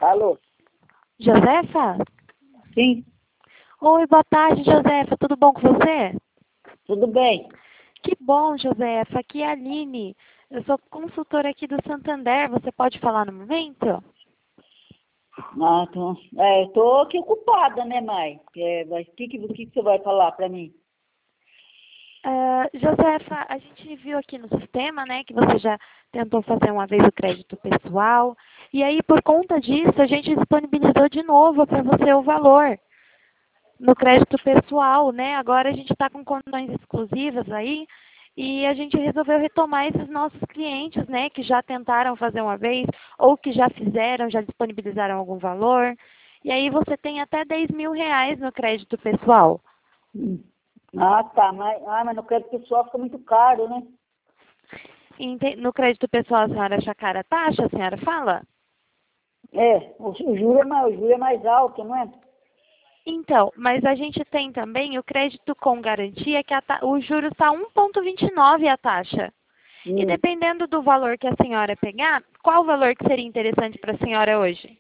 Alô? Josefa? Sim, Oi, boa tarde, Josefa. Tudo bom com você? tudo bem. Que bom, Josefa. Aqui é a Aline. Eu sou consultora aqui do Santander. Você pode falar no momento? Eu tô aqui ocupada, né, mãe? Mas o que você vai falar para mim? Josefa, a gente viu aqui no sistema, né, que você já tentou fazer uma vez o crédito pessoal. E aí, por conta disso, a gente disponibilizou de novo para você o valor no crédito pessoal, né? Agora a gente está com condições exclusivas aí e a gente resolveu retomar esses nossos clientes, né? Que já tentaram fazer uma vez ou que já fizeram, já disponibilizaram algum valor. E aí você tem até 10 mil reais no crédito pessoal. Hum. Tá, mas no crédito pessoal fica muito caro, né? No crédito pessoal a senhora acha cara a taxa, a senhora fala? O juro é mais alto, não é? Então, mas a gente tem também o crédito com garantia, que o juros está 1,29 a taxa. E Hum. dependendo do valor que a senhora pegar, qual o valor que seria interessante para a senhora hoje?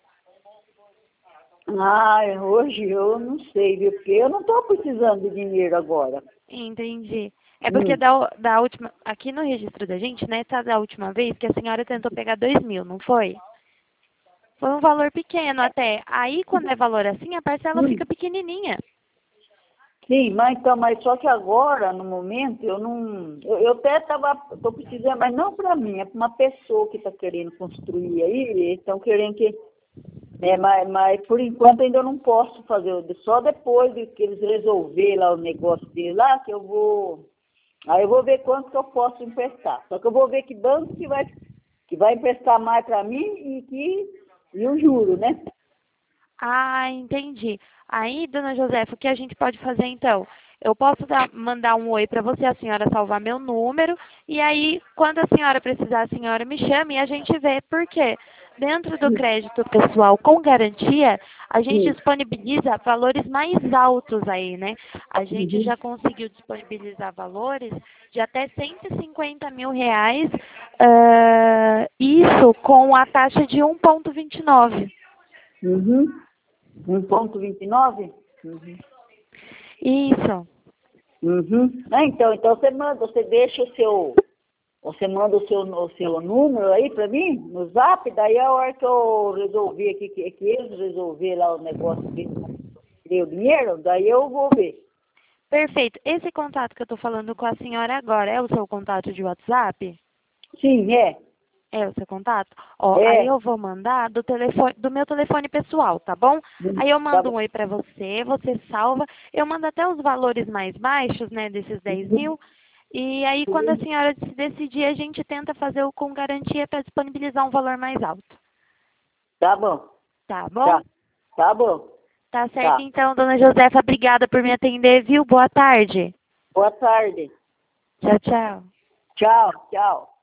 Hoje eu não sei, viu? Porque eu não estou precisando de dinheiro agora. Entendi. É porque Hum. da última, aqui no registro da gente, né, tá da última vez que a senhora tentou pegar 2 mil, não foi? Foi um valor pequeno até. Aí, quando é valor assim, a parcela Hum. fica pequenininha. Sim, mas só que agora, no momento, eu não. Eu até estou precisando, mas não para mim, é para uma pessoa que está querendo construir aí, eles estão querendo que. Mas por enquanto ainda eu não posso fazer, só depois de que eles resolver lá o negócio deles lá, que eu vou. Aí eu vou ver quanto que eu posso emprestar. Só que eu vou ver que banco que vai emprestar mais para mim e o juro, né? Ah, entendi. Aí, dona Josefa, o que a gente pode fazer então? Eu posso mandar um oi para você, a senhora salvar meu número, e aí, quando a senhora precisar, a senhora me chama e a gente vê. Por quê? Dentro do crédito pessoal com garantia, a gente Sim. disponibiliza valores mais altos aí, né? A gente Uhum. já conseguiu disponibilizar valores de até 150 mil reais, isso com a taxa de 1,29. Uhum. 1,29? Uhum. Isso. Uhum. Então você deixa você manda o seu número aí para mim, no zap, daí a hora que eu resolver aqui, que eles resolver lá o negócio que deu dinheiro, daí eu vou ver. Perfeito. Esse contato que eu estou falando com a senhora agora é o seu contato de WhatsApp? Sim, é. É o seu contato? Ó, aí É. eu vou mandar do meu telefone pessoal, tá bom? Aí eu Tá mando bom. um oi para você, você salva. Eu mando até os valores mais baixos, né, desses 10 Uhum. mil. E aí, quando a senhora se decidir, a gente tenta fazer o com garantia para disponibilizar um valor mais alto. Tá bom. Tá Tá. bom? Tá bom. Tá certo Tá. então, dona Josefa. Obrigada por me atender, viu? Boa tarde. Boa tarde. Tchau, tchau. Tchau, tchau.